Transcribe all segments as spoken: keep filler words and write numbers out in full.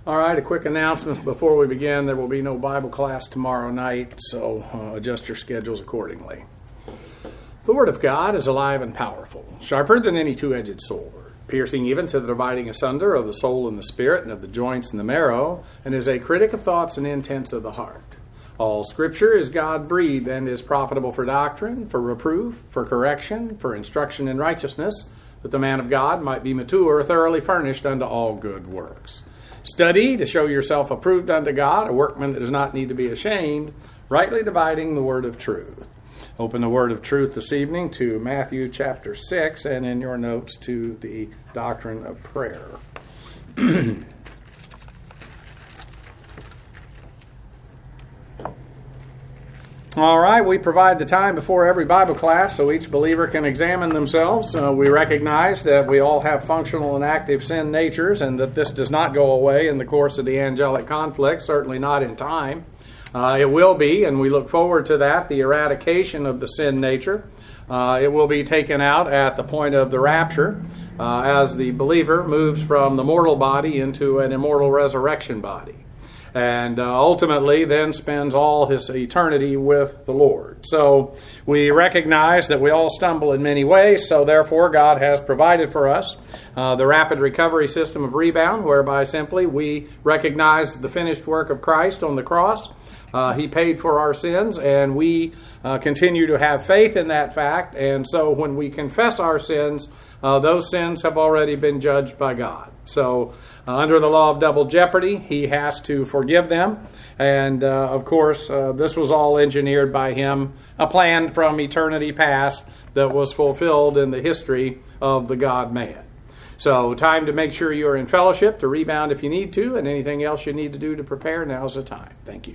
All right, a quick announcement before we begin. There will be no Bible class tomorrow night, so uh, adjust your schedules accordingly. The Word of God is alive and powerful, sharper than any two-edged sword, piercing even to the dividing asunder of the soul and the spirit and of the joints and the marrow, and is a critic of thoughts and intents of the heart. All Scripture is God-breathed and is profitable for doctrine, for reproof, for correction, for instruction in righteousness, that the man of God might be mature, thoroughly furnished unto all good works. Study to show yourself approved unto God, a workman that does not need to be ashamed, rightly dividing the word of truth. Open the word of truth this evening to Matthew chapter six, and in your notes to the doctrine of prayer. All right, we provide the time before every Bible class so each believer can examine themselves. Uh, we recognize that we all have functional and active sin natures, and that this does not go away in the course of the angelic conflict, certainly not in time. Uh, it will be, and we look forward to that, the eradication of the sin nature. Uh, it will be taken out at the point of the rapture uh, as the believer moves from the mortal body into an immortal resurrection body. And uh, ultimately then spends all his eternity with the Lord. So we recognize that we all stumble in many ways, so therefore God has provided for us uh, the rapid recovery system of rebound, whereby simply we recognize the finished work of Christ on the cross. Uh, he paid for our sins, and we uh, continue to have faith in that fact. And so when we confess our sins, uh, those sins have already been judged by God. So uh, under the law of double jeopardy, he has to forgive them. And uh, of course, uh, this was all engineered by him, a plan from eternity past that was fulfilled in the history of the God-man. So time to make sure you're in fellowship, to rebound if you need to, and anything else you need to do to prepare, now's the time. Thank you.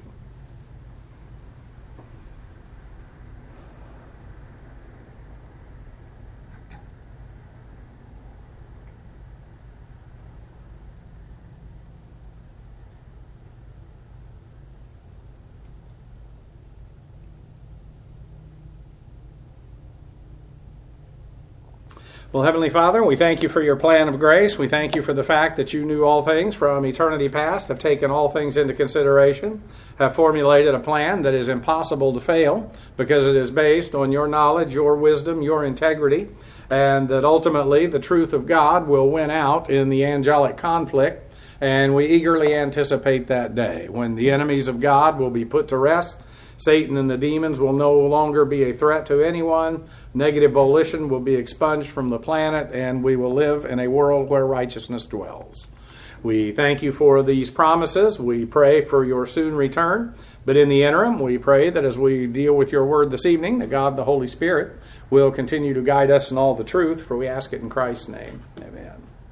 Well, Heavenly Father, we thank you for your plan of grace. We thank you for the fact that you knew all things from eternity past, have taken all things into consideration, have formulated a plan that is impossible to fail because it is based on your knowledge, your wisdom, your integrity, and that ultimately the truth of God will win out in the angelic conflict. And we eagerly anticipate that day when the enemies of God will be put to rest. Satan and the demons will no longer be a threat to anyone. Negative volition will be expunged from the planet, and we will live in a world where righteousness dwells. We thank you for these promises. We pray for your soon return. But in the interim, we pray that as we deal with your word this evening, that God, the Holy Spirit, will continue to guide us in all the truth, for we ask it in Christ's name. Amen.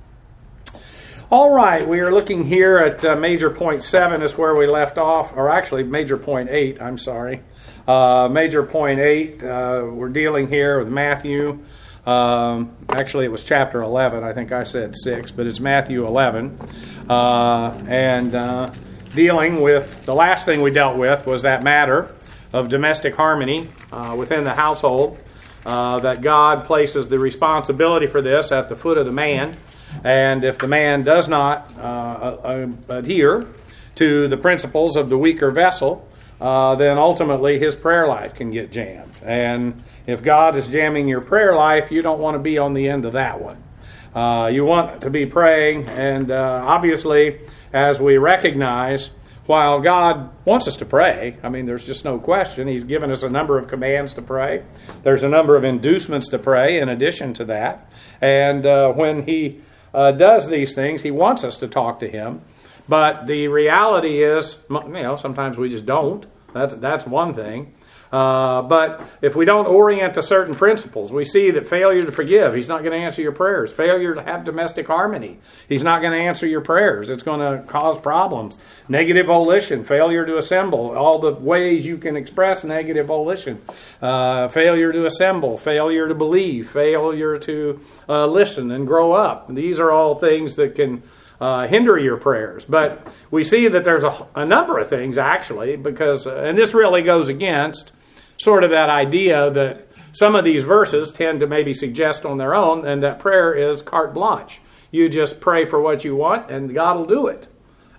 All right, we are looking here at uh, major point seven is where we left off, or actually major point eight, I'm sorry. Uh, major point eight, uh, we're dealing here with Matthew. Um, actually, it was chapter eleven. I think I said six, but it's Matthew eleven. Uh, and uh, dealing with, the last thing we dealt with was that matter of domestic harmony uh, within the household, uh, that God places the responsibility for this at the foot of the man. And if the man does not uh, uh, adhere to the principles of the weaker vessel, uh, then ultimately his prayer life can get jammed. And if God is jamming your prayer life, you don't want to be on the end of that one. Uh, you want to be praying, and uh, obviously, as we recognize, while God wants us to pray, I mean, there's just no question. He's given us a number of commands to pray. There's a number of inducements to pray in addition to that. And uh, when he Uh, does these things, he wants us to talk to him. But the reality is, you know, sometimes we just don't. That's that's one thing. Uh, but if we don't orient to certain principles, we see that failure to forgive, he's not going to answer your prayers. Failure to have domestic harmony, he's not going to answer your prayers. It's going to cause problems. Negative volition, failure to assemble, all the ways you can express negative volition. Uh, failure to assemble, failure to believe, failure to uh, listen and grow up. These are all things that can uh, hinder your prayers. But we see that there's a, a number of things actually, because, uh, and this really goes against sort of that idea that some of these verses tend to maybe suggest on their own, and that prayer is carte blanche. You just pray for what you want, and God will do it.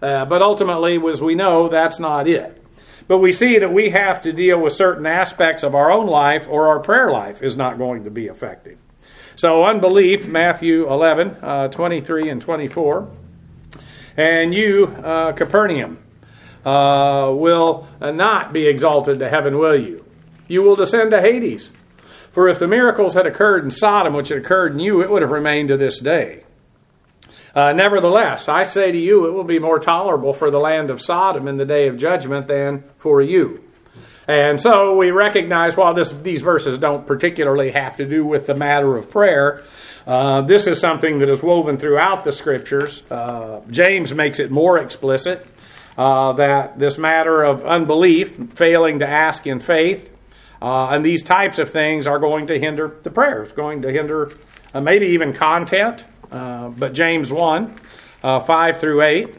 Uh, but ultimately, as we know, that's not it. But we see that we have to deal with certain aspects of our own life, or our prayer life is not going to be effective. So unbelief, Matthew eleven, uh, twenty-three and twenty-four. And you, uh, Capernaum, uh, will not be exalted to heaven, will you? You will descend to Hades. For if the miracles had occurred in Sodom, which had occurred in you, it would have remained to this day. Uh, nevertheless, I say to you, it will be more tolerable for the land of Sodom in the day of judgment than for you. And so we recognize, while this, these verses don't particularly have to do with the matter of prayer, uh, this is something that is woven throughout the Scriptures. Uh, James makes it more explicit uh, that this matter of unbelief, failing to ask in faith, uh, and these types of things are going to hinder the prayer. It's going to hinder uh, maybe even content. Uh, but James one, uh, five through eight.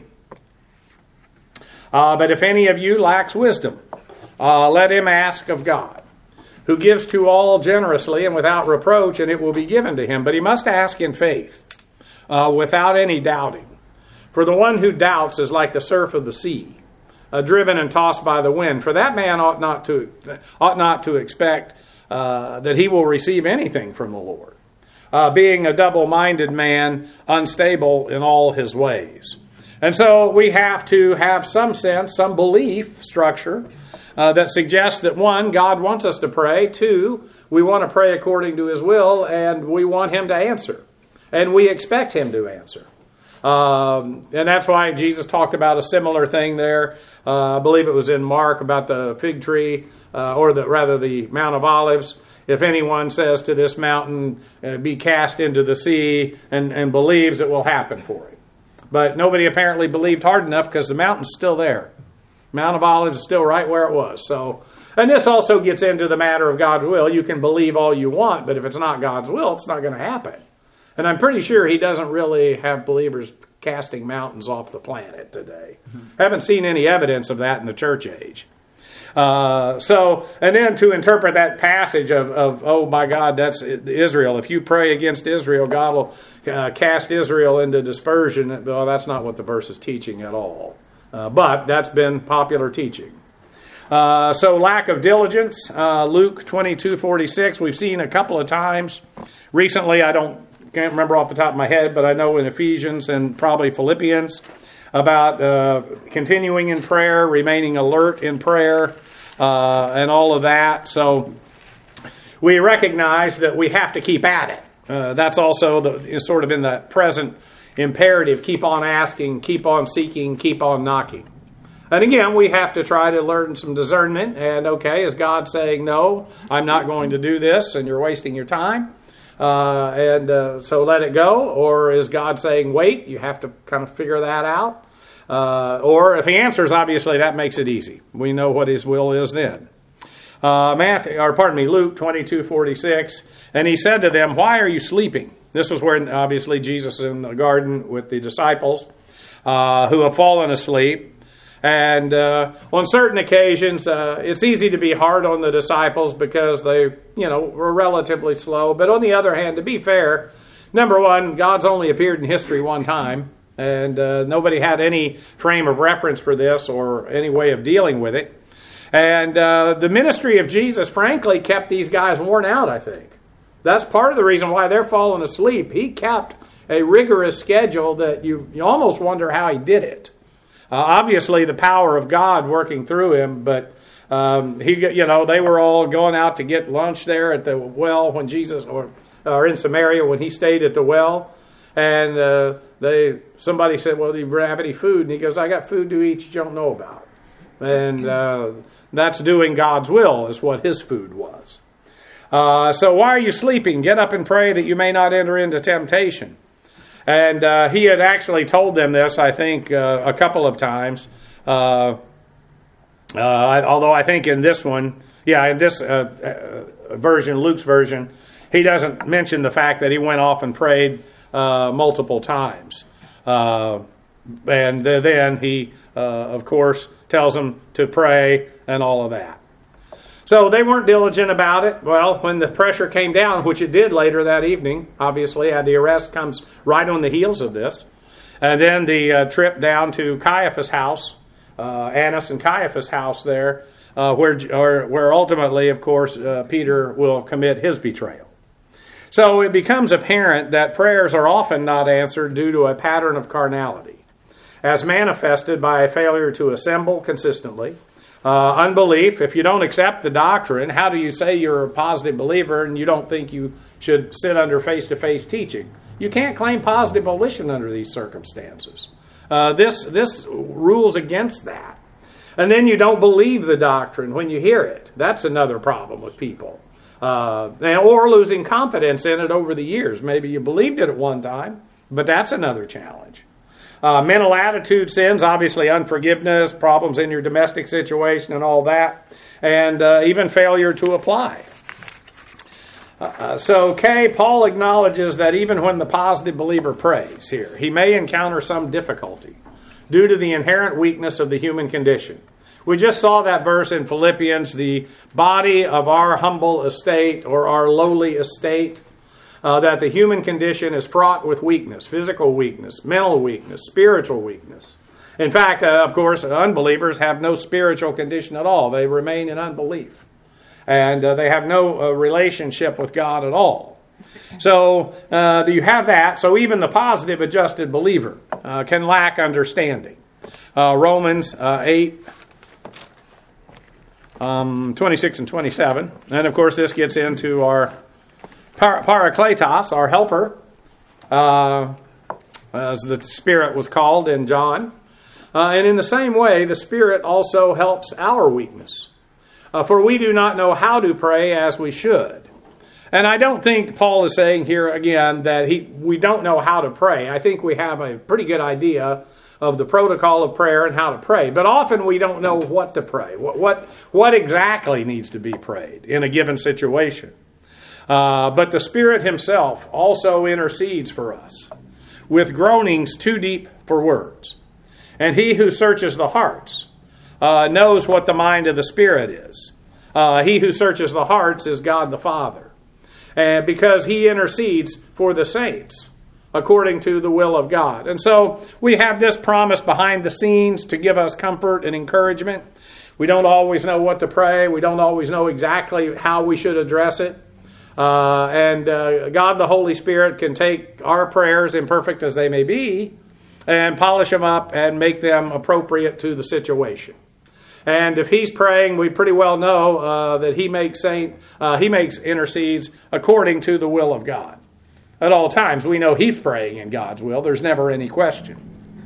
Uh, but if any of you lacks wisdom, uh, let him ask of God, who gives to all generously and without reproach, and it will be given to him. But he must ask in faith, uh, without any doubting. For the one who doubts is like the surf of the sea, uh, driven and tossed by the wind. For that man ought not to ought not to expect uh, that he will receive anything from the Lord. Uh, being a double-minded man, unstable in all his ways. And so we have to have some sense, some belief structure uh, that suggests that, one, God wants us to pray. Two, we want to pray according to his will, and we want him to answer. And we expect him to answer. Um, and that's why Jesus talked about a similar thing there. Uh, I believe it was in Mark about the fig tree, uh, or the, rather the Mount of Olives. If anyone says to this mountain, uh, be cast into the sea, and, and believes, it will happen for him. But nobody apparently believed hard enough, because the mountain's still there. Mount of Olives is still right where it was. So, and this also gets into the matter of God's will. You can believe all you want, but if it's not God's will, it's not going to happen. And I'm pretty sure he doesn't really have believers casting mountains off the planet today. Mm-hmm. Haven't seen any evidence of that in the church age. Uh, so, and then to interpret that passage of, of, oh my God, that's Israel. If you pray against Israel, God will uh, cast Israel into dispersion. Well, that's not what the verse is teaching at all. Uh, but that's been popular teaching. Uh, so lack of diligence, uh, Luke twenty-two forty-six, we've seen a couple of times. Recently, I don't can't remember off the top of my head, but I know in Ephesians and probably Philippians, about uh, continuing in prayer, remaining alert in prayer, uh, and all of that. So we recognize that we have to keep at it. Uh, that's also the, is sort of in the present imperative. Keep on asking, keep on seeking, keep on knocking. And again, we have to try to learn some discernment. And okay, is God saying, no, I'm not going to do this, and you're wasting your time? Uh, and uh, so let it go. Or is God saying, wait, you have to kind of figure that out? Uh, or if he answers, obviously that makes it easy. We know what his will is then. Uh, Matthew, or pardon me, Luke twenty-two forty-six, and he said to them, why are you sleeping? This is where obviously Jesus is in the garden with the disciples uh, who have fallen asleep. And uh, on certain occasions, uh, it's easy to be hard on the disciples because they, you know, were relatively slow. But on the other hand, to be fair, number one, God's only appeared in history one time. And uh, nobody had any frame of reference for this or any way of dealing with it. And uh, the ministry of Jesus, frankly, kept these guys worn out, I think. That's part of the reason why they're falling asleep. He kept a rigorous schedule that you, you almost wonder how he did it. Uh, obviously, the power of God working through him, but um, he, you know, they were all going out to get lunch there at the well when Jesus, or, or in Samaria when he stayed at the well. And uh, they somebody said, well, do you have any food? And he goes, I got food to eat you don't know about. And uh, that's doing God's will is what his food was. Uh, so why are you sleeping? Get up and pray that you may not enter into temptation. And uh, he had actually told them this, I think, uh, a couple of times. Uh, uh, although I think in this one, yeah, in this uh, uh, version, Luke's version, he doesn't mention the fact that he went off and prayed Uh, multiple times. Uh, and then he, uh, of course, tells them to pray and all of that. So they weren't diligent about it. Well, when the pressure came down, which it did later that evening, obviously, uh, the arrest comes right on the heels of this. And then the uh, trip down to Caiaphas' house, uh, Annas and Caiaphas' house there, uh, where, or, where ultimately, of course, uh, Peter will commit his betrayal. So it becomes apparent that prayers are often not answered due to a pattern of carnality, as manifested by a failure to assemble consistently, uh, unbelief. If you don't accept the doctrine, how do you say you're a positive believer and you don't think you should sit under face-to-face teaching? You can't claim positive volition under these circumstances. Uh, this, this rules against that. And then you don't believe the doctrine when you hear it. That's another problem with people. Uh, or losing confidence in it over the years. Maybe you believed it at one time, but that's another challenge. Uh, mental attitude sins, obviously unforgiveness, problems in your domestic situation and all that, and uh, even failure to apply. Uh, so, K, Paul acknowledges that even when the positive believer prays here, he may encounter some difficulty due to the inherent weakness of the human condition. We just saw that verse in Philippians, the body of our humble estate or our lowly estate, uh, that the human condition is fraught with weakness, physical weakness, mental weakness, spiritual weakness. In fact, uh, of course, unbelievers have no spiritual condition at all. They remain in unbelief. And uh, they have no uh, relationship with God at all. So uh, you have that. So even the positive adjusted believer uh, can lack understanding. Uh, Romans uh, eight, um, twenty-six and twenty-seven. And of course this gets into our par- parakletos, our helper, uh, as the Spirit was called in John. Uh, and in the same way, the Spirit also helps our weakness. Uh, for we do not know how to pray as we should. And I don't think Paul is saying here again that he we don't know how to pray. I think we have a pretty good idea of the protocol of prayer and how to pray. But often we don't know what to pray. What what, what exactly needs to be prayed in a given situation. Uh, but the Spirit Himself also intercedes for us with groanings too deep for words. And He who searches the hearts Uh, knows what the mind of the Spirit is. Uh, he who searches the hearts is God the Father. And because He intercedes for the saints according to the will of God. And so we have this promise behind the scenes to give us comfort and encouragement. We don't always know what to pray. We don't always know exactly how we should address it. Uh, and uh, God the Holy Spirit can take our prayers, imperfect as they may be, and polish them up and make them appropriate to the situation. And if He's praying, we pretty well know uh, that He makes saint, uh, He makes intercedes according to the will of God. At all times, we know He's praying in God's will. There's never any question.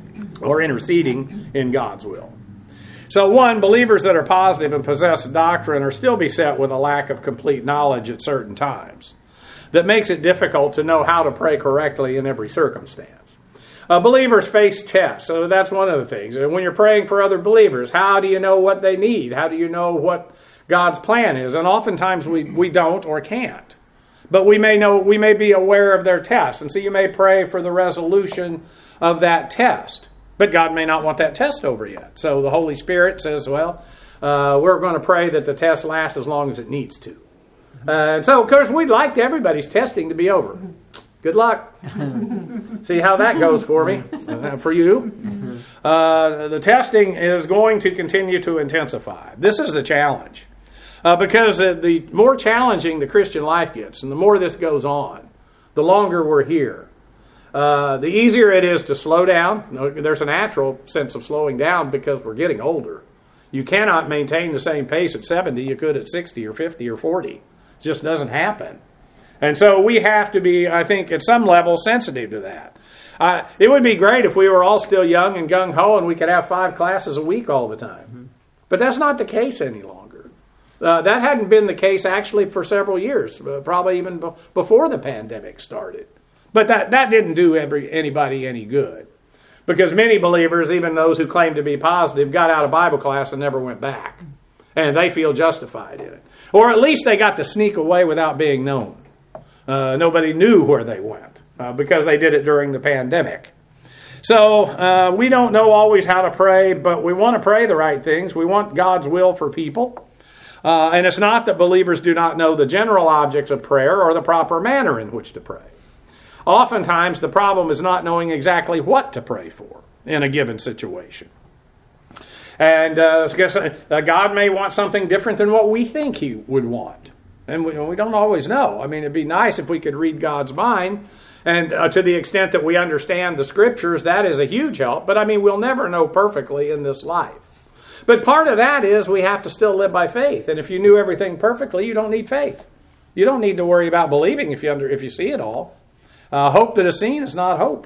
Or interceding in God's will. So one, believers that are positive and possess doctrine are still beset with a lack of complete knowledge at certain times. That makes it difficult to know how to pray correctly in every circumstance. Uh, believers face tests, so that's one of the things. And when you're praying for other believers, how do you know what they need? How do you know what God's plan is? And oftentimes we, we don't or can't. But we may know, we may be aware of their test. And so you may pray for the resolution of that test. But God may not want that test over yet. So the Holy Spirit says, well, uh, we're going to pray that the test lasts as long as it needs to. Uh, and so, of course, we'd like everybody's testing to be over. Good luck. See how that goes for me, uh, for you. Uh, the testing is going to continue to intensify. This is the challenge. Uh, because uh, the more challenging the Christian life gets, and the more this goes on, the longer we're here, uh, the easier it is to slow down. There's a natural sense of slowing down because we're getting older. You cannot maintain the same pace at seventy you could at sixty or fifty or forty. It just doesn't happen. And so we have to be, I think, at some level sensitive to that. Uh, it would be great if we were all still young and gung-ho and we could have five classes a week all the time. Mm-hmm. But that's not the case any longer. Uh, that hadn't been the case actually for several years, uh, probably even b- before the pandemic started. But that, that didn't do every, anybody any good. Because many believers, even those who claim to be positive, got out of Bible class and never went back. And they feel justified in it. Or at least they got to sneak away without being known. Uh, nobody knew where they went uh, because they did it during the pandemic. So uh, we don't know always how to pray, but we want to pray the right things. We want God's will for people. Uh, and it's not that believers do not know the general objects of prayer or the proper manner in which to pray. Oftentimes, the problem is not knowing exactly what to pray for in a given situation. And uh, God may want something different than what we think He would want. And we, we don't always know. I mean, it'd be nice if we could read God's mind. And uh, to the extent that we understand the Scriptures, that is a huge help. But I mean, we'll never know perfectly in this life. But part of that is we have to still live by faith. And if you knew everything perfectly, you don't need faith. You don't need to worry about believing if you under, if you see it all. Uh, hope that is seen is not hope.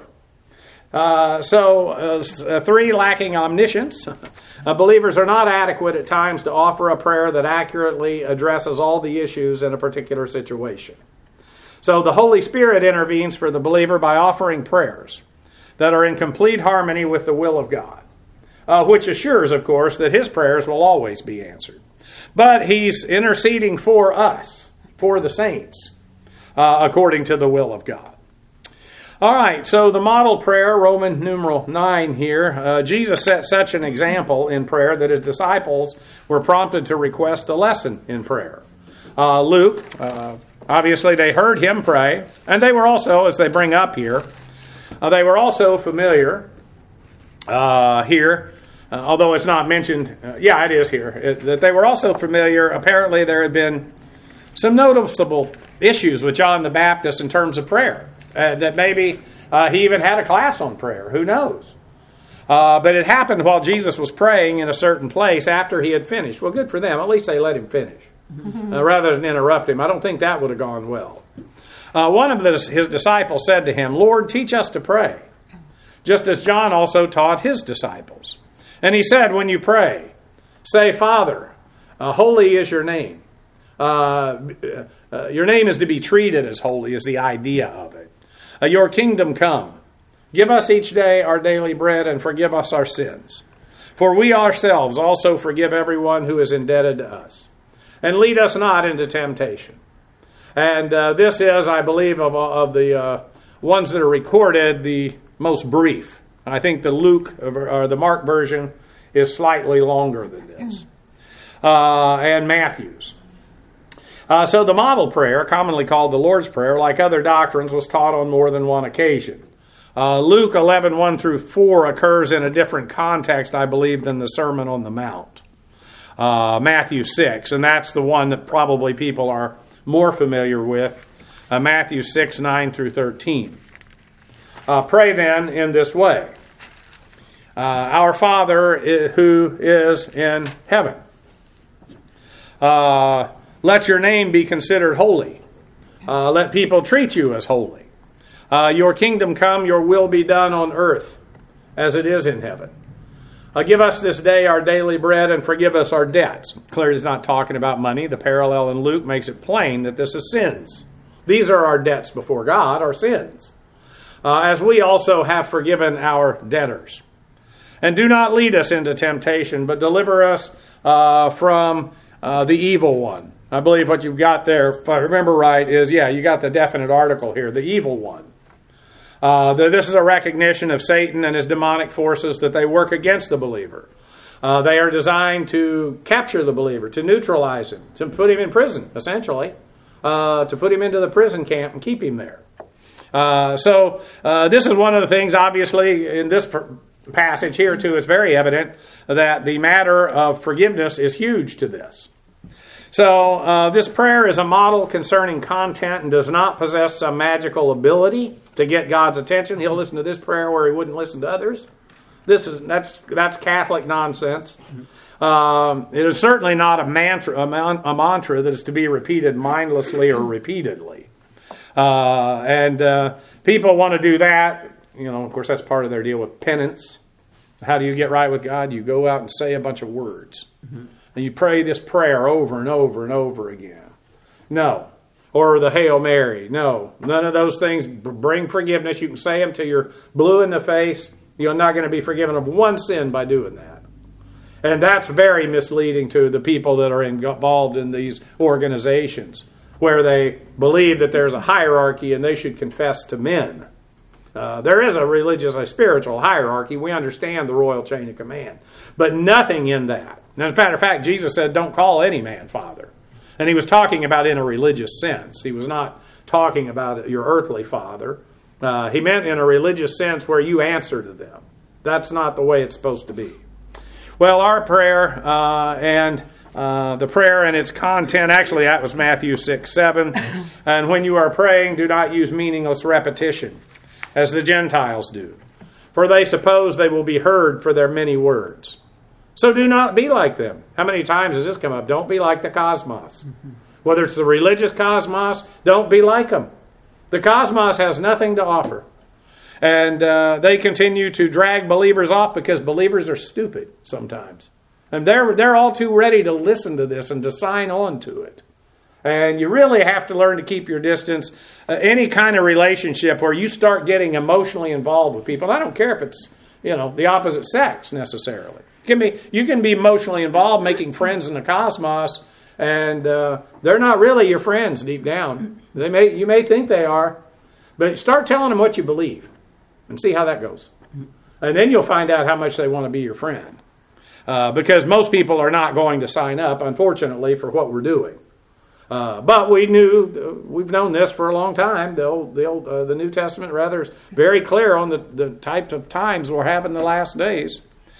Uh, so, uh, three, lacking omniscience. Uh, believers are not adequate at times to offer a prayer that accurately addresses all the issues in a particular situation. So the Holy Spirit intervenes for the believer by offering prayers that are in complete harmony with the will of God, uh, which assures, of course, that His prayers will always be answered. But He's interceding for us, for the saints, uh, according to the will of God. All right, so the model prayer, Roman numeral nine here, uh, Jesus set such an example in prayer that His disciples were prompted to request a lesson in prayer. Uh, Luke, uh, obviously they heard Him pray, and they were also, as they bring up here, uh, they were also familiar uh, here, uh, although it's not mentioned, uh, yeah, it is here, it, that they were also familiar. Apparently there had been some noticeable issues with John the Baptist in terms of prayer. Uh, that maybe uh, he even had a class on prayer. Who knows? Uh, but it happened while Jesus was praying in a certain place after He had finished. Well, good for them. At least they let Him finish uh, rather than interrupt Him. I don't think that would have gone well. Uh, one of the, His disciples said to Him, "Lord, teach us to pray, just as John also taught his disciples." And He said, "When you pray, say, Father, uh, holy is your name." Uh, uh, your name is to be treated as holy, is the idea of it. Uh, your kingdom come. Give us each day our daily bread, and forgive us our sins. For we ourselves also forgive everyone who is indebted to us. And lead us not into temptation. And uh, this is, I believe, of, of the uh, ones that are recorded, the most brief. I think the Luke, or the Mark version, is slightly longer than this. Uh, and Matthew's. Uh, so the model prayer, commonly called the Lord's Prayer, like other doctrines, was taught on more than one occasion. Uh, Luke eleven, one through four occurs in a different context, I believe, than the Sermon on the Mount. Uh, Matthew six, and that's the one that probably people are more familiar with. Uh, Matthew six, nine through thirteen. Uh, pray then in this way. Uh, Our Father who is in heaven. Uh... Let your name be considered holy. Uh, let people treat you as holy. Uh, your kingdom come, your will be done on earth as it is in heaven. Uh, give us this day our daily bread, and forgive us our debts. Clearly he's not talking about money. The parallel in Luke makes it plain that this is sins. These are our debts before God, our sins. Uh, as we also have forgiven our debtors. And do not lead us into temptation, but deliver us uh, from uh, the evil one. I believe what you've got there, if I remember right, is, yeah, you got the definite article here, the evil one. Uh, this is a recognition of Satan and his demonic forces that they work against the believer. Uh, they are designed to capture the believer, to neutralize him, to put him in prison, essentially, uh, to put him into the prison camp and keep him there. Uh, so uh, this is one of the things, obviously, in this passage here, too, it's very evident that the matter of forgiveness is huge to this. So uh, this prayer is a model concerning content and does not possess some magical ability to get God's attention. He'll listen to this prayer where He wouldn't listen to others. This is that's that's Catholic nonsense. Um, it is certainly not a mantra, a, man, a mantra that is to be repeated mindlessly or repeatedly. Uh, and uh, people want to do that. You know, of course, that's part of their deal with penance. How do you get right with God? You go out and say a bunch of words. Mm-hmm. And you pray this prayer over and over and over again. No. Or the Hail Mary. No. None of those things bring forgiveness. You can say them till you're blue in the face. You're not going to be forgiven of one sin by doing that. And that's very misleading to the people that are involved in these organizations, where they believe that there's a hierarchy and they should confess to men. Uh, there is a religious, a spiritual hierarchy. We understand the royal chain of command. But nothing in that. And as a matter of fact, Jesus said, don't call any man father. And He was talking about in a religious sense. He was not talking about your earthly father. Uh, he meant in a religious sense where you answer to them. That's not the way it's supposed to be. Well, our prayer uh, and uh, the prayer and its content, actually that was Matthew six seven. And when you are praying, do not use meaningless repetition, as the Gentiles do, for they suppose they will be heard for their many words. So do not be like them. How many times has this come up? Don't be like the cosmos. Mm-hmm. Whether it's the religious cosmos, don't be like them. The cosmos has nothing to offer. And uh, they continue to drag believers off because believers are stupid sometimes. And they're, they're all too ready to listen to this and to sign on to it. And you really have to learn to keep your distance. Uh, any kind of relationship where you start getting emotionally involved with people. I don't care if it's, you know, the opposite sex necessarily. It can be, you can be emotionally involved making friends in the cosmos, and uh, they're not really your friends deep down. They may, you may think they are, but start telling them what you believe and see how that goes. And then you'll find out how much they want to be your friend. Uh, because most people are not going to sign up, unfortunately, for what we're doing. Uh, but we knew, we've known this for a long time. The old, the, old, uh, the New Testament rather is very clear on the, the types of times we're having the last days.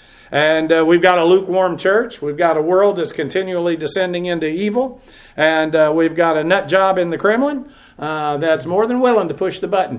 And uh, we've got a lukewarm church. We've got a world that's continually descending into evil. And uh, we've got a nut job in the Kremlin uh, that's more than willing to push the button.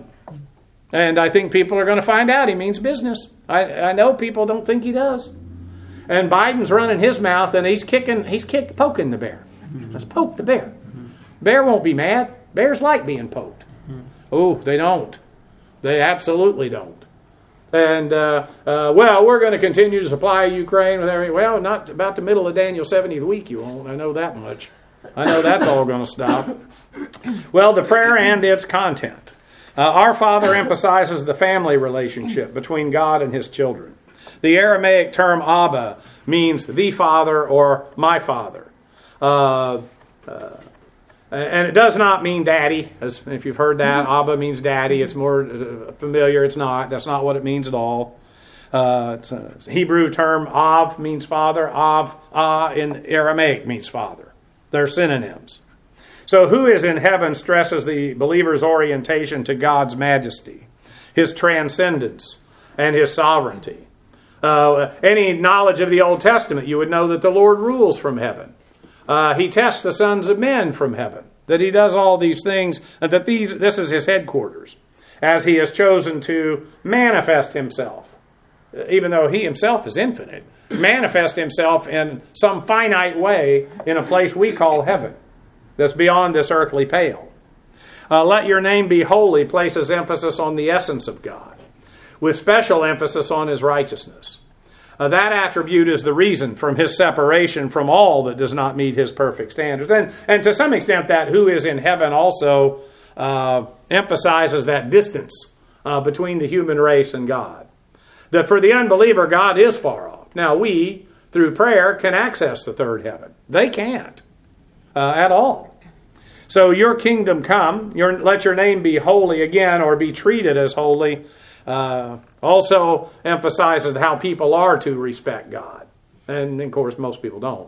And I think people are going to find out he means business. I, I know people don't think he does. And Biden's running his mouth, and he's kicking, he's kick, poking the bear. Let's poke the bear. Bear won't be mad. Bears like being poked. Oh, they don't. They absolutely don't. And, uh, uh, well, we're going to continue to supply Ukraine with everything. Well, not about the middle of Daniel's seventieth week, you won't. I know that much. I know that's all going to stop. Well, the prayer and its content. Uh, our Father emphasizes the family relationship between God and His children. The Aramaic term Abba means the Father or my Father. Uh, uh, and it does not mean daddy, as if you've heard that. Abba means daddy. It's more uh, familiar. It's not. That's not what it means at all. Uh, it's a Hebrew term, Av means father. Av, Ah in Aramaic means father. They're synonyms. So who is in heaven stresses the believer's orientation to God's majesty, His transcendence, and His sovereignty. Uh, any knowledge of the Old Testament, you would know that the Lord rules from heaven. Uh, he tests the sons of men from heaven, that He does all these things, and that these this is His headquarters, as He has chosen to manifest Himself, even though He Himself is infinite, manifest Himself in some finite way in a place we call heaven, that's beyond this earthly pale. Uh, let your name be holy places emphasis on the essence of God, with special emphasis on His righteousness. Uh, that attribute is the reason from His separation from all that does not meet His perfect standards. And, and to some extent, that who is in heaven also uh, emphasizes that distance uh, between the human race and God. That for the unbeliever, God is far off. Now, we, through prayer, can access the third heaven. They can't uh, at all. So your kingdom come, your, let your name be holy again, or be treated as holy, Uh, also emphasizes how people are to respect God. And, of course, most people don't.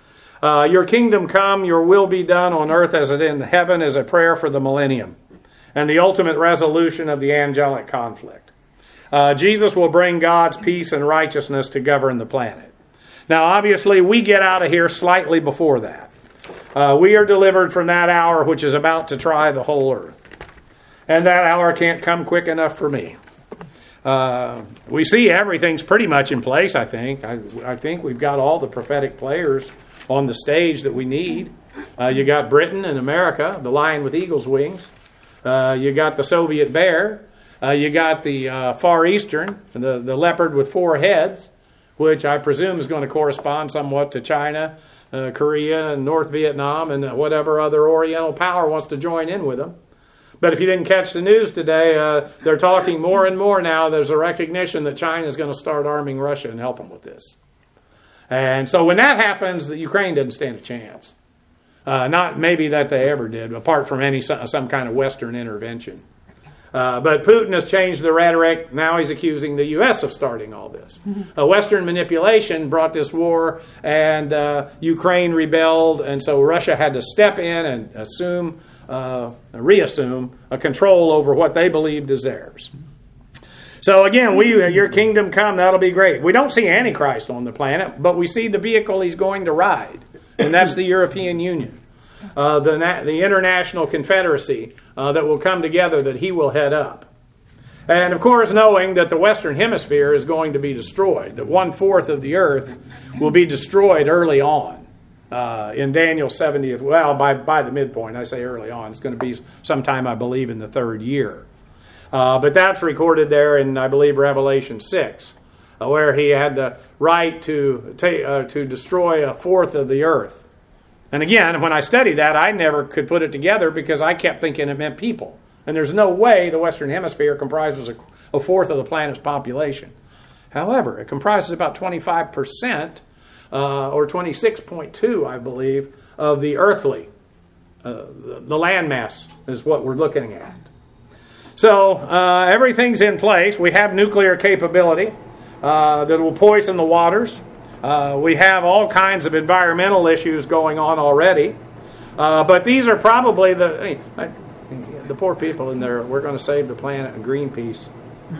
Uh, your kingdom come, your will be done on earth as it is in heaven is a prayer for the millennium and the ultimate resolution of the angelic conflict. Uh, Jesus will bring God's peace and righteousness to govern the planet. Now, obviously, we get out of here slightly before that. Uh, we are delivered from that hour which is about to try the whole earth. And that hour can't come quick enough for me. Uh, we see everything's pretty much in place, I think. I, I think we've got all the prophetic players on the stage that we need. Uh, you got Britain and America, the lion with eagle's wings. Uh, you got the Soviet bear. Uh, you got the uh, Far Eastern, the, the leopard with four heads, which I presume is going to correspond somewhat to China, uh, Korea, and North Vietnam, and whatever other Oriental power wants to join in with them. But if you didn't catch the news today, uh, they're talking more and more now. There's a recognition that China is going to start arming Russia and help them with this. And so when that happens, the Ukraine doesn't stand a chance. Uh, not maybe that they ever did, apart from any some kind of Western intervention. Uh, but Putin has changed the rhetoric. Now he's accusing the U S of starting all this. Uh, Western manipulation brought this war, and uh, Ukraine rebelled, and so Russia had to step in and assume uh, reassume a control over what they believed is theirs. So again, we your kingdom come, that'll be great. We don't see Antichrist on the planet, but we see the vehicle he's going to ride, and that's the European Union, uh, the the international confederacy uh, that will come together that he will head up. And of course, knowing that the Western Hemisphere is going to be destroyed, that one-fourth of the earth will be destroyed early on uh, in Daniel's seventieth, well, by, by the midpoint, I say early on, it's going to be sometime, I believe, in the third year. Uh, but that's recorded there in, I believe, Revelation six, uh, where he had the right to, ta- uh, to destroy a fourth of the earth. And again, when I studied that, I never could put it together because I kept thinking it meant people. And there's no way the Western Hemisphere comprises a, a fourth of the planet's population. However, it comprises about twenty-five percent, uh, or twenty-six point two, I believe, of the earthly. Uh, the, the landmass is what we're looking at. So uh, everything's in place. We have nuclear capability uh, that will poison the waters. Uh, we have all kinds of environmental issues going on already. Uh, but these are probably the... I, The poor people in there, we're going to save the planet and Greenpeace.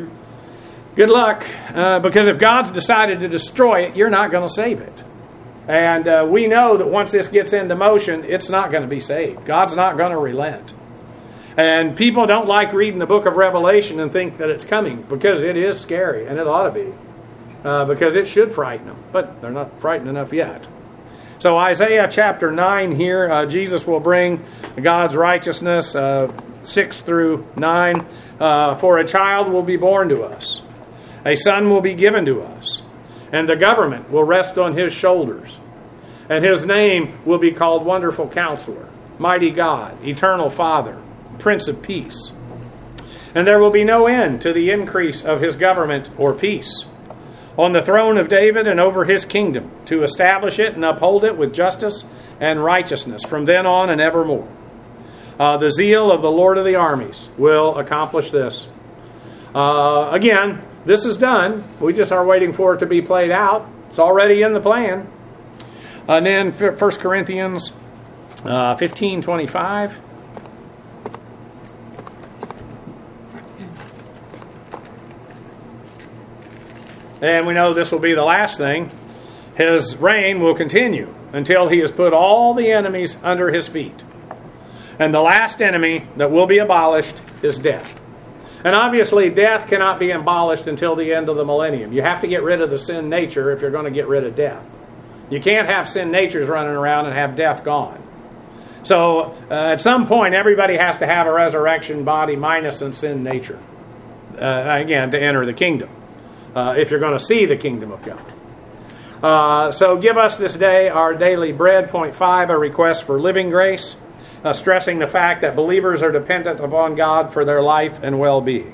Good luck, uh, because if God's decided to destroy it, you're not going to save it. And uh, we know that once this gets into motion, it's not going to be saved. God's not going to relent. And people don't like reading the book of Revelation and think that it's coming, because it is scary, and it ought to be, uh, because it should frighten them. But they're not frightened enough yet. So Isaiah chapter nine here, uh, Jesus will bring God's righteousness, uh, six through nine. Uh, For a child will be born to us, a son will be given to us, and the government will rest on his shoulders. And his name will be called Wonderful Counselor, Mighty God, Eternal Father, Prince of Peace. And there will be no end to the increase of his government or peace on the throne of David and over his kingdom, to establish it and uphold it with justice and righteousness from then on and evermore. Uh, the zeal of the Lord of the armies will accomplish this. Uh, again, this is done. We just are waiting for it to be played out. It's already in the plan. And then First Corinthians uh, fifteen twenty-five. And we know this will be the last thing. His reign will continue until he has put all the enemies under his feet. And the last enemy that will be abolished is death. And obviously, death cannot be abolished until the end of the millennium. You have to get rid of the sin nature if you're going to get rid of death. You can't have sin natures running around and have death gone. So, uh, at some point, everybody has to have a resurrection body minus a sin nature. Uh, again, to enter the kingdom. Uh, if you're going to see the kingdom of God. Uh, so give us this day our daily bread. Point five, a request for living grace, uh, stressing the fact that believers are dependent upon God for their life and well-being.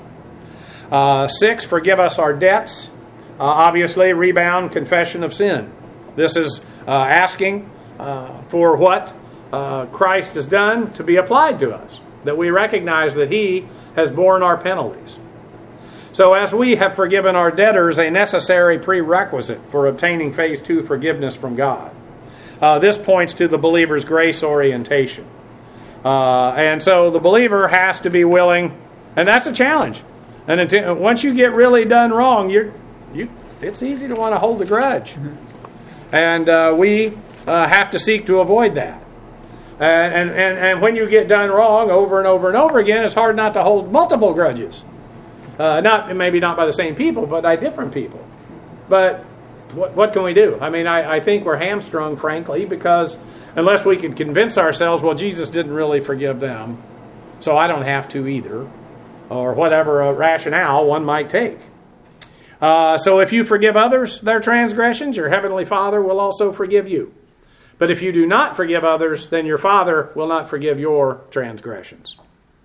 Uh, six, forgive us our debts. Uh, obviously, rebound, confession of sin. This is uh, asking uh, for what uh, Christ has done to be applied to us, that we recognize that He has borne our penalties. So as we have forgiven our debtors, a necessary prerequisite for obtaining phase two forgiveness from God. Uh, this points to the believer's grace orientation. Uh, and so the believer has to be willing, and that's a challenge. And until, once you get really done wrong, you're, you, it's easy to want to hold a grudge. And uh, we uh, have to seek to avoid that. And, and, and, and when you get done wrong over and over and over again, it's hard not to hold multiple grudges. Uh, not maybe not by the same people, but by different people. But what, what can we do? I mean, I, I think we're hamstrung, frankly, because unless we can convince ourselves, well, Jesus didn't really forgive them, so I don't have to either, or whatever uh, rationale one might take. Uh, so if you forgive others their transgressions, your heavenly Father will also forgive you. But if you do not forgive others, then your Father will not forgive your transgressions.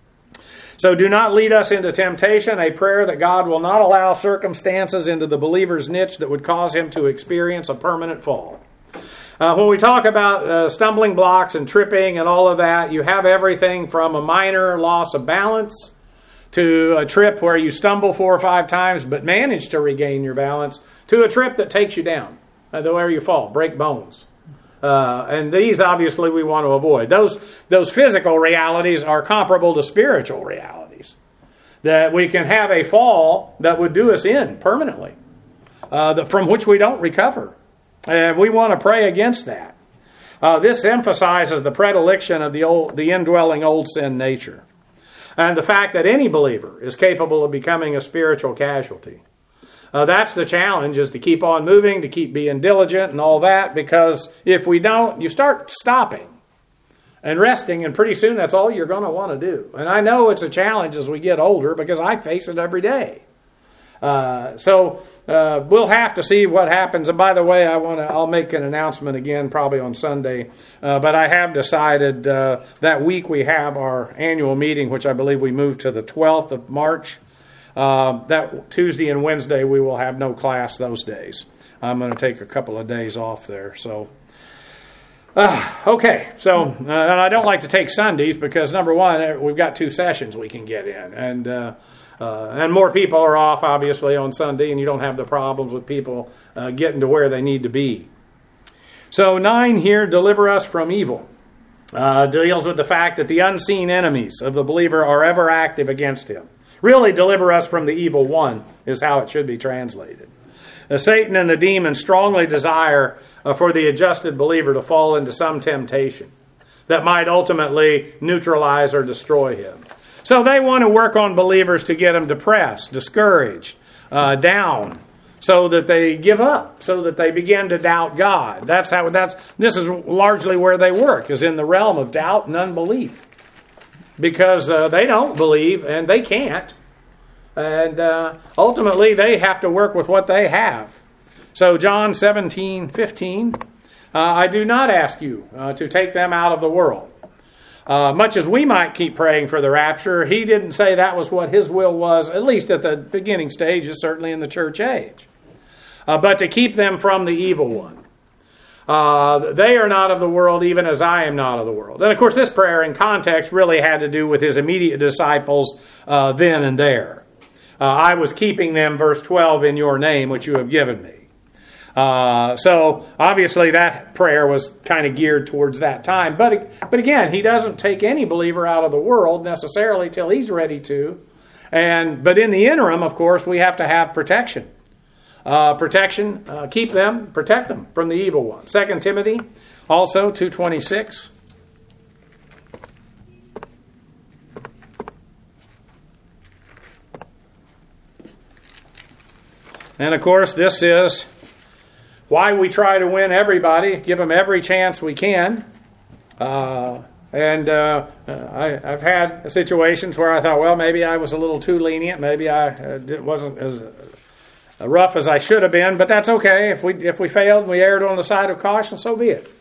So do not lead us into temptation, a prayer that God will not allow circumstances into the believer's niche that would cause him to experience a permanent fall. Uh, when we talk about uh, stumbling blocks and tripping and all of that, you have everything from a minor loss of balance to a trip where you stumble four or five times but manage to regain your balance, to a trip that takes you down, uh, where you fall, break bones. Uh, and these, obviously, we want to avoid. Those, those physical realities are comparable to spiritual realities. That we can have a fall that would do us in permanently, uh, that, from which we don't recover. And we want to pray against that. Uh, this emphasizes the predilection of the old, the indwelling old sin nature, and the fact that any believer is capable of becoming a spiritual casualty. Uh, that's the challenge, is to keep on moving, to keep being diligent and all that, because if we don't, you start stopping and resting, and pretty soon that's all you're going to want to do. And I know it's a challenge as we get older, because I face it every day. Uh, so uh, we'll have to see what happens. And by the way, I want to. I'll make an announcement again, probably on Sunday. Uh, but I have decided uh, that week we have our annual meeting, which I believe we moved to the twelfth of March. Uh, that Tuesday and Wednesday we will have no class those days. I'm going to take a couple of days off there. So. Uh, okay, so, uh, and I don't like to take Sundays because, number one, we've got two sessions we can get in, and uh, uh, and more people are off, obviously, on Sunday, and you don't have the problems with people uh, getting to where they need to be. So, nine here, deliver us from evil, uh, deals with the fact that the unseen enemies of the believer are ever active against him. Really, deliver us from the evil one is how it should be translated. Uh, Satan and the demons strongly desire uh, for the adjusted believer to fall into some temptation that might ultimately neutralize or destroy him. So they want to work on believers to get them depressed, discouraged, uh, down, so that they give up, so that they begin to doubt God. That's how. That's this is largely where they work, is in the realm of doubt and unbelief, because uh, they don't believe and they can't. And uh, ultimately, they have to work with what they have. So John seventeen fifteen, uh, I do not ask you uh, to take them out of the world. Uh, much as we might keep praying for the rapture, he didn't say that was what his will was, at least at the beginning stages, certainly in the church age. Uh, but to keep them from the evil one. Uh, they are not of the world, even as I am not of the world. And of course, this prayer in context really had to do with his immediate disciples uh, then and there. Uh, I was keeping them, verse twelve, in your name, which you have given me. Uh, so, obviously, that prayer was kind of geared towards that time. But, but again, he doesn't take any believer out of the world necessarily till he's ready to. And But in the interim, of course, we have to have protection. Uh, protection, uh, keep them, protect them from the evil one. Second Timothy, also, two twenty-six. And of course, this is why we try to win everybody, give them every chance we can. Uh, and uh, I, I've had situations where I thought, well, maybe I was a little too lenient. Maybe I uh, wasn't as rough as I should have been. But that's okay. If we if we failed and we erred on the side of caution, so be it.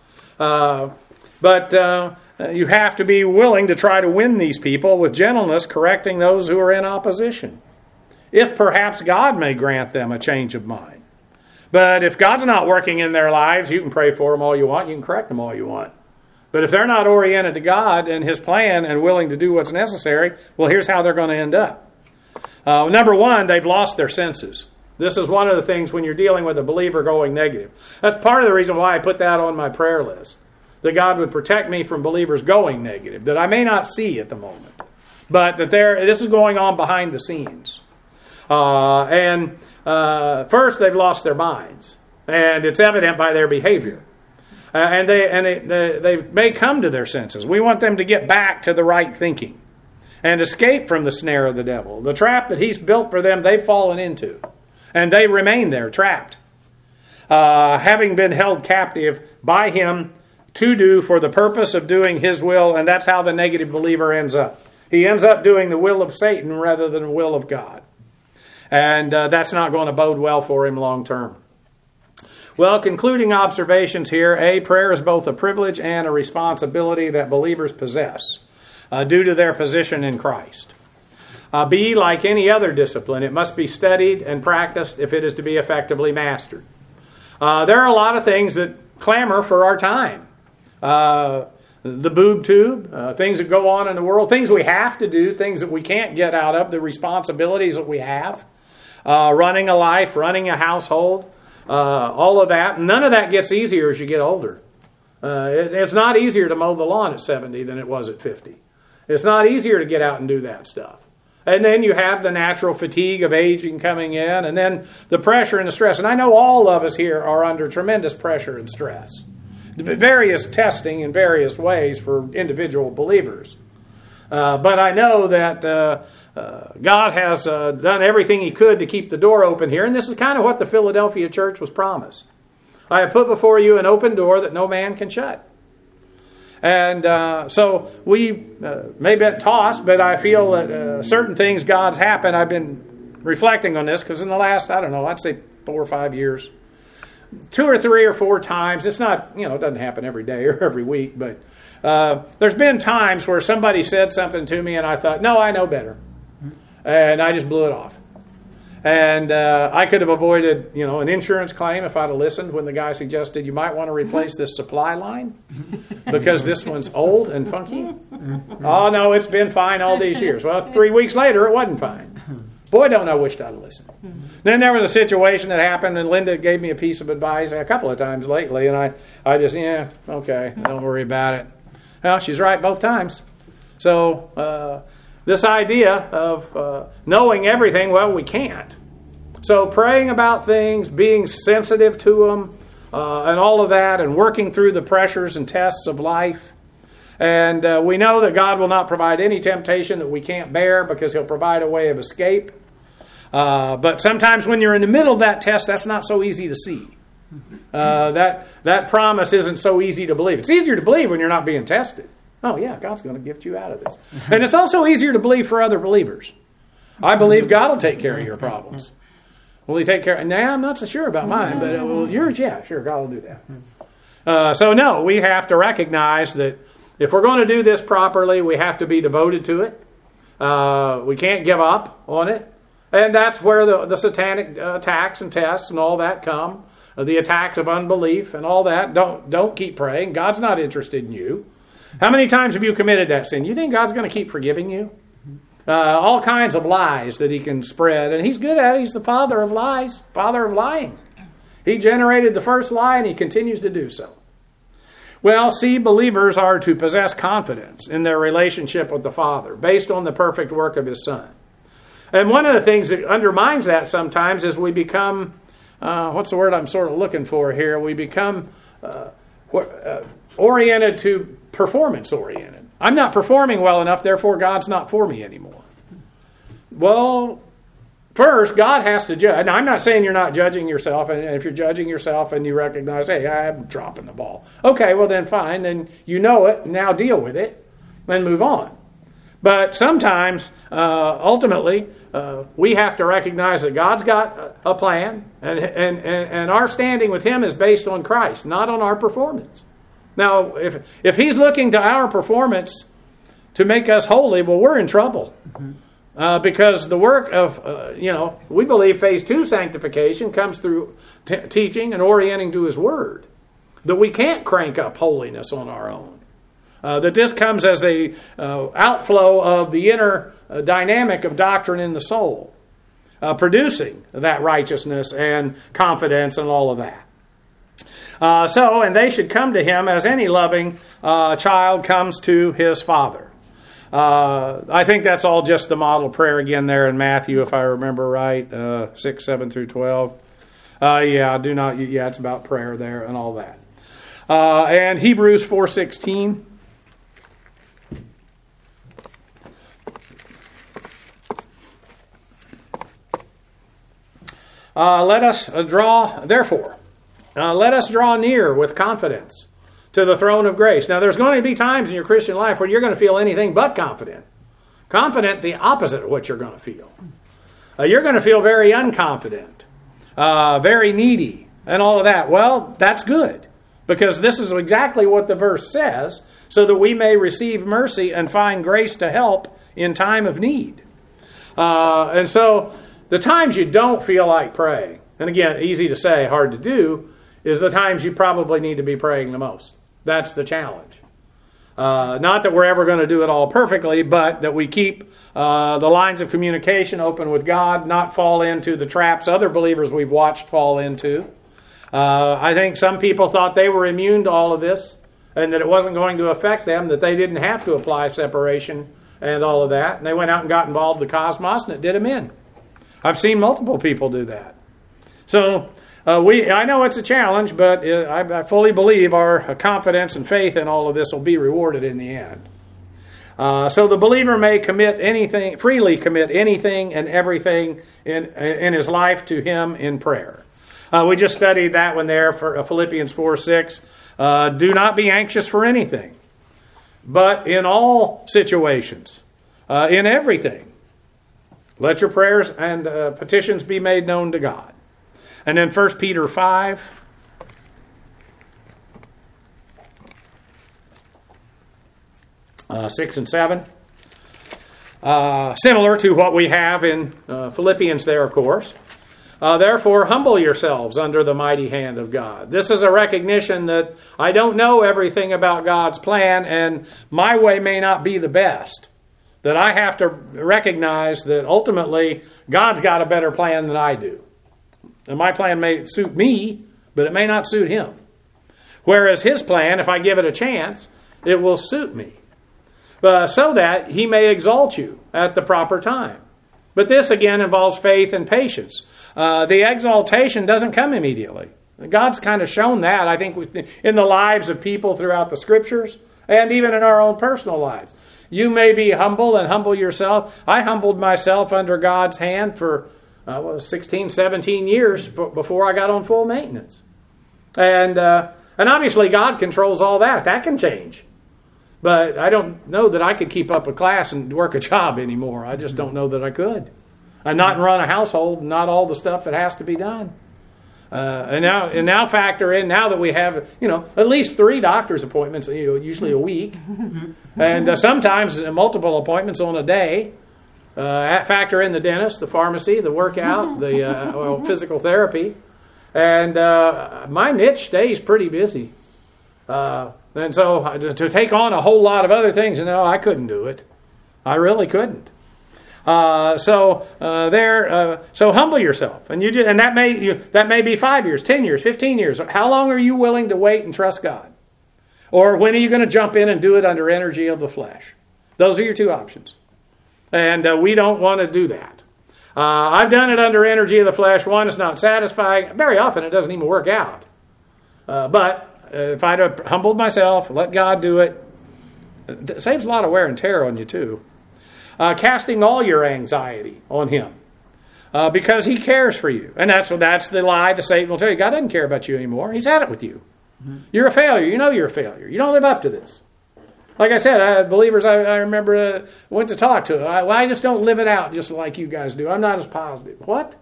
Uh, but uh, you have to be willing to try to win these people with gentleness, correcting those who are in opposition, if perhaps God may grant them a change of mind. But if God's not working in their lives, you can pray for them all you want, you can correct them all you want. But if they're not oriented to God and His plan and willing to do what's necessary, well, here's how they're going to end up. Uh, number one, they've lost their senses. This is one of the things when you're dealing with a believer going negative. That's part of the reason why I put that on my prayer list. That God would protect me from believers going negative, that I may not see at the moment. But that there, this is going on behind the scenes. Uh, and uh, first, they've lost their minds, and it's evident by their behavior. Uh, and they and they, they, they may come to their senses. We want them to get back to the right thinking and escape from the snare of the devil. The trap that he's built for them, they've fallen into, and they remain there, trapped, uh, having been held captive by him to do for the purpose of doing his will, and that's how the negative believer ends up. He ends up doing the will of Satan rather than the will of God. And uh, that's not going to bode well for him long term. Well, concluding observations here. A, prayer is both a privilege and a responsibility that believers possess uh, due to their position in Christ. Uh, B, like any other discipline, it must be studied and practiced if it is to be effectively mastered. Uh, there are a lot of things that clamor for our time. Uh, the boob tube, uh, things that go on in the world, things we have to do, things that we can't get out of, the responsibilities that we have. Uh, running a life, running a household, uh, all of that. None of that gets easier as you get older. Uh, it, it's not easier to mow the lawn at seventy than it was at fifty. It's not easier to get out and do that stuff. And then you have the natural fatigue of aging coming in, and then the pressure and the stress. And I know all of us here are under tremendous pressure and stress. Various testing in various ways for individual believers. Uh, but I know that uh, uh, God has uh, done everything He could to keep the door open here. And this is kind of what the Philadelphia church was promised. I have put before you an open door that no man can shut. And uh, so we uh, may be tossed, but I feel that uh, certain things God's happened. I've been reflecting on this because in the last, I don't know, I'd say four or five years, two or three or four times, it's not, you know, it doesn't happen every day or every week, but uh, there's been times where somebody said something to me and I thought, no, I know better. And I just blew it off. And uh, I could have avoided, you know, an insurance claim if I'd have listened when the guy suggested you might want to replace this supply line because this one's old and funky. Oh, no, it's been fine all these years. Well, three weeks later, it wasn't fine. Boy, don't know which I'd have listened. Then there was a situation that happened, and Linda gave me a piece of advice a couple of times lately, and I, I just, yeah, okay, don't worry about it. Well, she's right both times. So, uh, this idea of uh, knowing everything, well, we can't. So praying about things, being sensitive to them, uh, and all of that, and working through the pressures and tests of life. And uh, we know that God will not provide any temptation that we can't bear because He'll provide a way of escape. Uh, but sometimes when you're in the middle of that test, that's not so easy to see. Uh, that, that promise isn't so easy to believe. It's easier to believe when you're not being tested. Oh, yeah, God's going to get you out of this. And it's also easier to believe for other believers. I believe God will take care of your problems. Will He take care of... Nah, I'm not so sure about mine, but uh, well, yours, yeah, sure, God will do that. Uh, so, no, we have to recognize that if we're going to do this properly, we have to be devoted to it. Uh, we can't give up on it. And that's where the, the satanic attacks and tests and all that come. Uh, the attacks of unbelief and all that. Don't, don't keep praying. God's not interested in you. How many times have you committed that sin? You think God's going to keep forgiving you? Uh, all kinds of lies that He can spread. And He's good at it. He's the father of lies, father of lying. He generated the first lie and He continues to do so. Well, see, believers are to possess confidence in their relationship with the Father based on the perfect work of His Son. And one of the things that undermines that sometimes is we become, uh, what's the word I'm sort of looking for here? We become uh, uh, oriented to performance-oriented. I'm not performing well enough, therefore God's not for me anymore. Well, first, God has to judge. Now, I'm not saying you're not judging yourself, and if you're judging yourself and you recognize, hey, I'm dropping the ball. Okay, well then fine, then you know it, now deal with it, and move on. But sometimes, uh, ultimately, uh, we have to recognize that God's got a plan, and, and, and our standing with Him is based on Christ, not on our performance. Now, if if He's looking to our performance to make us holy, well, we're in trouble. Mm-hmm. Uh, because the work of, uh, you know, we believe phase two sanctification comes through t- teaching and orienting to His Word. That we can't crank up holiness on our own. Uh, that this comes as the uh, outflow of the inner uh, dynamic of doctrine in the soul. Uh, producing that righteousness and confidence and all of that. Uh, so, and they should come to Him as any loving uh, child comes to his father. Uh, I think that's all just the model prayer again there in Matthew, if I remember right, uh, six, seven through twelve. Uh, yeah, do not. Yeah, it's about prayer there and all that. Uh, and Hebrews four sixteen. Uh, let us draw, therefore, uh, let us draw near with confidence to the throne of grace. Now, there's going to be times in your Christian life when you're going to feel anything but confident. Confident, the opposite of what you're going to feel. Uh, you're going to feel very unconfident, uh, very needy, and all of that. Well, that's good, because this is exactly what the verse says, so that we may receive mercy and find grace to help in time of need. Uh, and so, the times you don't feel like praying, and again, easy to say, hard to do, is the times you probably need to be praying the most. That's the challenge. Uh, not that we're ever going to do it all perfectly, but that we keep uh, the lines of communication open with God, not fall into the traps other believers we've watched fall into. Uh, I think some people thought they were immune to all of this. and that it wasn't going to affect them, that they didn't have to apply separation and all of that. And they went out and got involved with the cosmos, and it did them in. I've seen multiple people do that. So uh, we, I know it's a challenge, but uh, I, I fully believe our confidence and faith in all of this will be rewarded in the end. Uh, so the believer may commit anything, freely commit anything and everything in in his life to Him in prayer. Uh, we just studied that one there for uh, Philippians four six. Uh, do not be anxious for anything, but in all situations, uh, in everything, let your prayers and uh, petitions be made known to God. And then First Peter five. Uh, six and seven. Uh, similar to what we have in uh, Philippians there, of course. Uh, Therefore, humble yourselves under the mighty hand of God. This is a recognition that I don't know everything about God's plan, and my way may not be the best. That I have to recognize that ultimately God's got a better plan than I do. And my plan may suit me, but it may not suit Him. Whereas His plan, if I give it a chance, it will suit me. Uh, so that He may exalt you at the proper time. But this again involves faith and patience. Uh, the exaltation doesn't come immediately. God's kind of shown that, I think, in the lives of people throughout the Scriptures and even in our own personal lives. You may be humble and humble yourself. I humbled myself under God's hand for uh, what was sixteen, seventeen years before I got on full maintenance. And, uh, and obviously God controls all that. That can change. But I don't know that I could keep up a class and work a job anymore. I just don't know that I could. And not run a household, not all the stuff that has to be done. Uh, and now, and now factor in now that we have, you know, at least three doctor's appointments, you know, usually a week, and uh, sometimes multiple appointments on a day. Uh, factor in the dentist, the pharmacy, the workout, the uh, well, physical therapy, and uh, my niche stays pretty busy. Uh, And so to take on a whole lot of other things, you know, I couldn't do it. I really couldn't. Uh, so uh, there, uh, so humble yourself, and you just, and that may you, that may be five years, ten years, fifteen years. How long are you willing to wait and trust God, or when are you going to jump in and do it under energy of the flesh? Those are your two options, and uh, we don't want to do that. Uh, I've done it under energy of the flesh. One, it's not satisfying. Very often, it doesn't even work out. Uh, but Uh, if I'd have humbled myself, let God do it, it saves a lot of wear and tear on you too. Uh, casting all your anxiety on Him uh, because He cares for you. And that's that's the lie that Satan will tell you. God doesn't care about you anymore. He's had it with you. Mm-hmm. You're a failure. You know you're a failure. You don't live up to this. Like I said, I had believers I, I remember uh, went to talk to. I, well, I just don't live it out just like you guys do. I'm not as positive. What?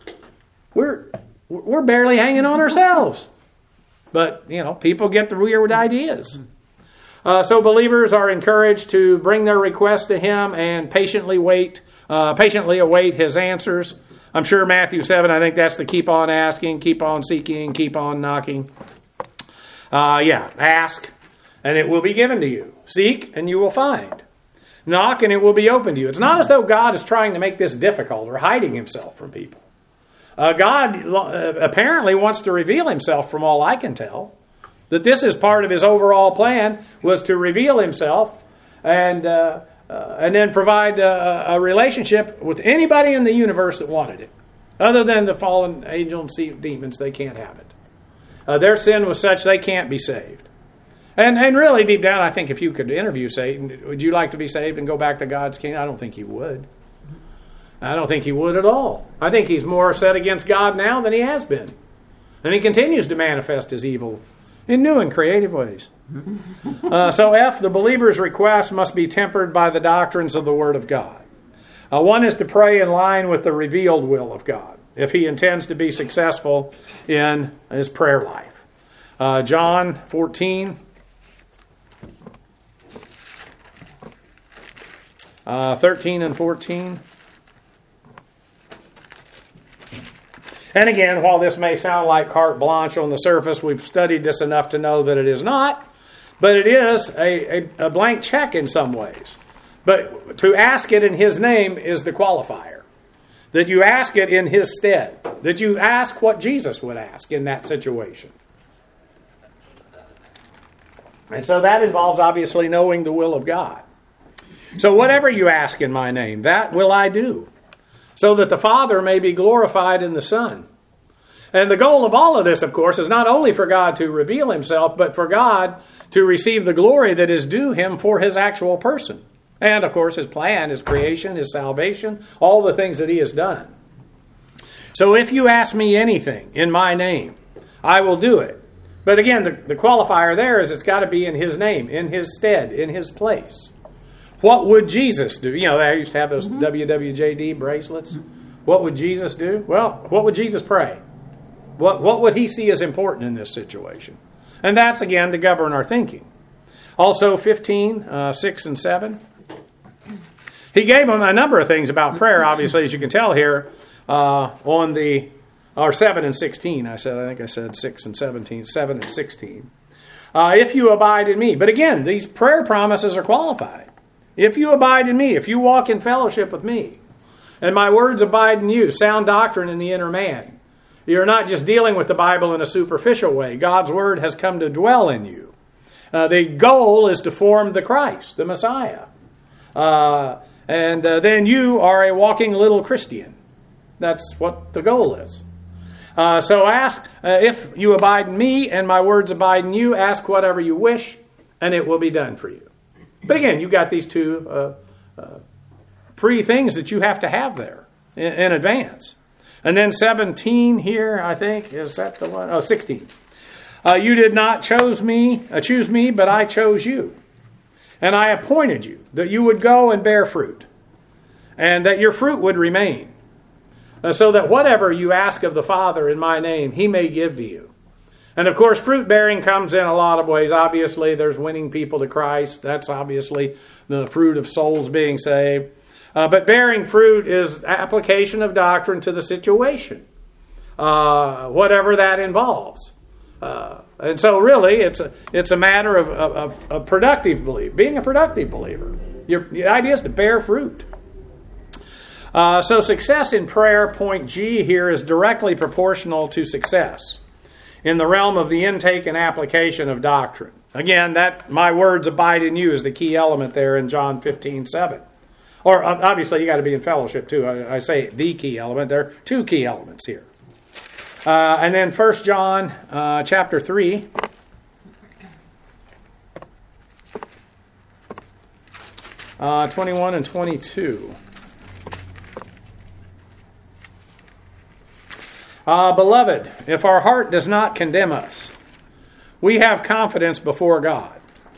We're we're barely hanging on ourselves. But, you know, people get the weird ideas. Uh, so believers are encouraged to bring their requests to Him and patiently wait, uh, patiently await His answers. I'm sure Matthew seven, I think that's the keep on asking, keep on seeking, keep on knocking. Uh, yeah, ask, and it will be given to you. Seek, and you will find. Knock, and it will be open to you. It's not as though God is trying to make this difficult or hiding Himself from people. Uh, God uh, apparently wants to reveal Himself, from all I can tell. That this is part of His overall plan, was to reveal Himself and uh, uh, and then provide a, a relationship with anybody in the universe that wanted it. Other than the fallen angels and demons, they can't have it. Uh, their sin was such they can't be saved. And and really, deep down, I think if you could interview Satan, would you like to be saved and go back to God's kingdom? I don't think he would. I don't think he would at all. I think he's more set against God now than he has been. And he continues to manifest his evil in new and creative ways. Uh, so F, the believer's request must be tempered by the doctrines of the Word of God. Uh, one is to pray in line with the revealed will of God, if he intends to be successful in his prayer life. Uh, John fourteen, uh, thirteen and fourteen. And again, while this may sound like carte blanche on the surface, we've studied this enough to know that it is not. But it is a, a, a blank check in some ways. But to ask it in His name is the qualifier. That you ask it in His stead. That you ask what Jesus would ask in that situation. And so that involves obviously knowing the will of God. So whatever you ask in my name, that will I do, so that the Father may be glorified in the Son. And the goal of all of this, of course, is not only for God to reveal himself, but for God to receive the glory that is due him for his actual person. And, of course, his plan, his creation, his salvation, all the things that he has done. So if you ask me anything in my name, I will do it. But again, the, the qualifier there is it's got to be in his name, in his stead, in his place. What would Jesus do? You know, I used to have those mm-hmm. W W J D bracelets. What would Jesus do? Well, what would Jesus pray? What, what would he see as important in this situation? And that's, again, to govern our thinking. Also, fifteen, uh, six and seven. He gave them a number of things about prayer, obviously, as you can tell here, uh, on the, or seven and sixteen, I said, I think I said six and seventeen, seven and sixteen. Uh, if you abide in me. But again, these prayer promises are qualified. If you abide in me, if you walk in fellowship with me, and my words abide in you, sound doctrine in the inner man. You're not just dealing with the Bible in a superficial way. God's Word has come to dwell in you. Uh, the goal is to form the Christ, the Messiah. Uh, and uh, then you are a walking little Christian. That's what the goal is. Uh, so ask, uh, if you abide in me and my words abide in you, ask whatever you wish, and it will be done for you. But again, you've got these two uh, uh, pre things that you have to have there in, in advance. And then seventeen here, I think, is that the one? Oh, sixteen. Uh, you did not choose me, uh, choose me, but I chose you. And I appointed you that you would go and bear fruit, and that your fruit would remain, uh, so that whatever you ask of the Father in my name, he may give to you. And of course, fruit bearing comes in a lot of ways. Obviously, there's winning people to Christ. That's obviously the fruit of souls being saved. Uh, but bearing fruit is application of doctrine to the situation, uh, whatever that involves. Uh, and so really, it's a, it's a matter of, of, of productive belief, being a productive believer. Your, the idea is to bear fruit. Uh, so success in prayer, point G here, is directly proportional to success in the realm of the intake and application of doctrine. Again, that my words abide in you is the key element there in John fifteen seven. Or obviously you got to be in fellowship too. I, I say the key element. There are two key elements here. Uh, and then First John uh, chapter three. Uh, twenty-one and twenty-two. Uh, Beloved, if our heart does not condemn us, we have confidence before God.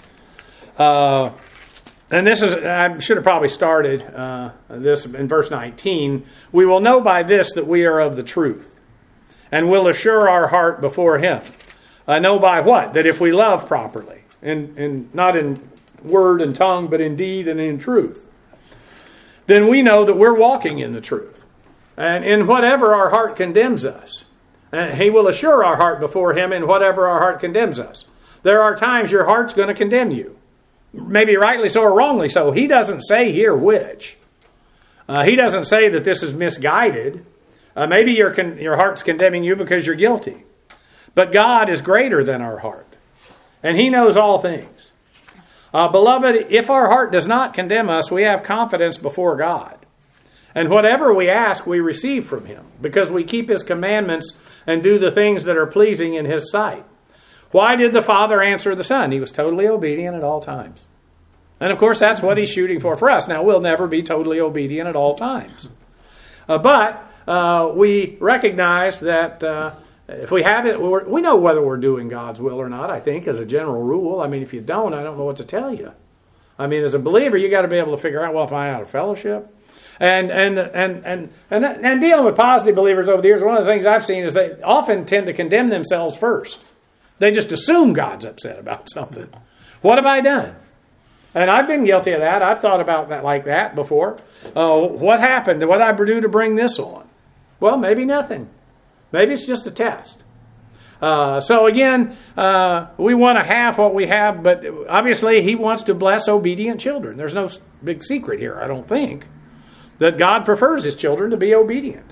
Uh, and this is, I should have probably started uh, this in verse nineteen. We will know by this that we are of the truth, and will assure our heart before Him. I know by what? That if we love properly, and, and not in word and tongue, but in deed and in truth, then we know that we're walking in the truth. And in whatever our heart condemns us, and He will assure our heart before Him in whatever our heart condemns us. There are times your heart's going to condemn you. Maybe rightly so or wrongly so. He doesn't say here which. Uh, he doesn't say that this is misguided. Uh, maybe your con- your heart's condemning you because you're guilty. But God is greater than our heart. And He knows all things. Uh, beloved, if our heart does not condemn us, we have confidence before God. And whatever we ask, we receive from Him, because we keep His commandments and do the things that are pleasing in His sight. Why did the Father answer the Son? He was totally obedient at all times. And of course, that's what He's shooting for for us. Now, we'll never be totally obedient at all times. Uh, but uh, we recognize that uh, if we have it, we're, we know whether we're doing God's will or not, I think, as a general rule. I mean, if you don't, I don't know what to tell you. I mean, as a believer, you got to be able to figure out, well, if I'm out of fellowship. And and, and and and and dealing with positive believers over the years, one of the things I've seen is they often tend to condemn themselves first. They just assume God's upset about something. What have I done? And I've been guilty of that. I've thought about that like that before. Uh, what happened? What did I do to bring this on? Well, maybe nothing. Maybe it's just a test. Uh, so again, uh, we want to have what we have, but obviously He wants to bless obedient children. There's no big secret here, I don't think, that God prefers His children to be obedient.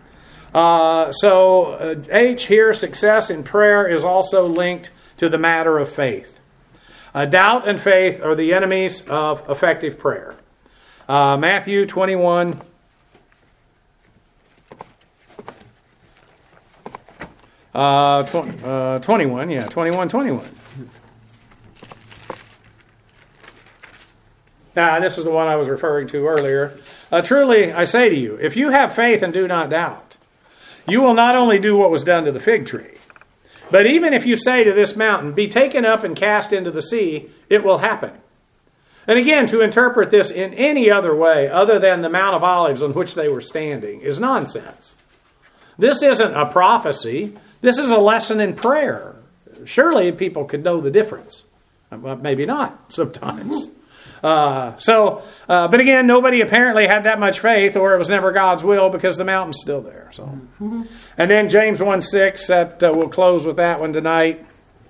Uh, so uh, H here, success in prayer, is also linked to the matter of faith. Uh, doubt and faith are the enemies of effective prayer. Uh, Matthew twenty-one. Uh, tw- uh, twenty-one, yeah, twenty-one, twenty-one. Now, this is the one I was referring to earlier. Uh, truly, I say to you, if you have faith and do not doubt, you will not only do what was done to the fig tree, but even if you say to this mountain, be taken up and cast into the sea, it will happen. And again, to interpret this in any other way other than the Mount of Olives on which they were standing is nonsense. This isn't a prophecy. This is a lesson in prayer. Surely people could know the difference. Well, maybe not sometimes. Uh, so, uh, but again, nobody apparently had that much faith, or it was never God's will because the mountain's still there. So, mm-hmm. And then James one six, that uh, we'll close with that one tonight.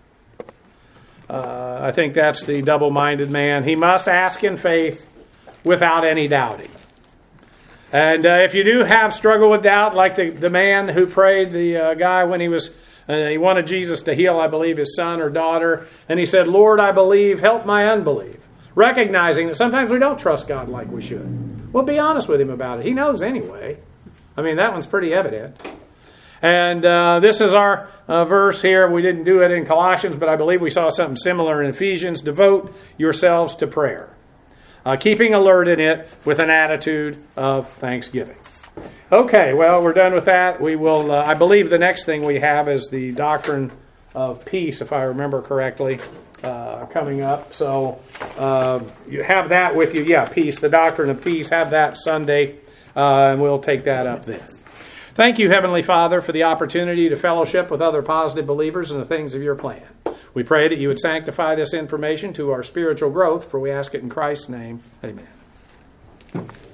Uh, I think that's the double-minded man. He must ask in faith without any doubting. And uh, if you do have struggle with doubt, like the, the man who prayed, the uh, guy when he was, uh, he wanted Jesus to heal, I believe, his son or daughter, and he said, Lord, I believe, help my unbelief. Recognizing that sometimes we don't trust God like we should. Well, be honest with him about it. He knows anyway. I mean, that one's pretty evident. And uh, this is our uh, verse here. We didn't do it in Colossians, but I believe we saw something similar in Ephesians. Devote yourselves to prayer, uh, keeping alert in it with an attitude of thanksgiving. Okay, well, we're done with that. We will. Uh, I believe the next thing we have is the doctrine of peace, if I remember correctly. Uh, coming up. So uh, you have that with you. Yeah, peace, the doctrine of peace. Have that Sunday, uh, and we'll take that up then. Thank you, Heavenly Father, for the opportunity to fellowship with other positive believers in the things of your plan. We pray that you would sanctify this information to our spiritual growth, for we ask it in Christ's name. Amen.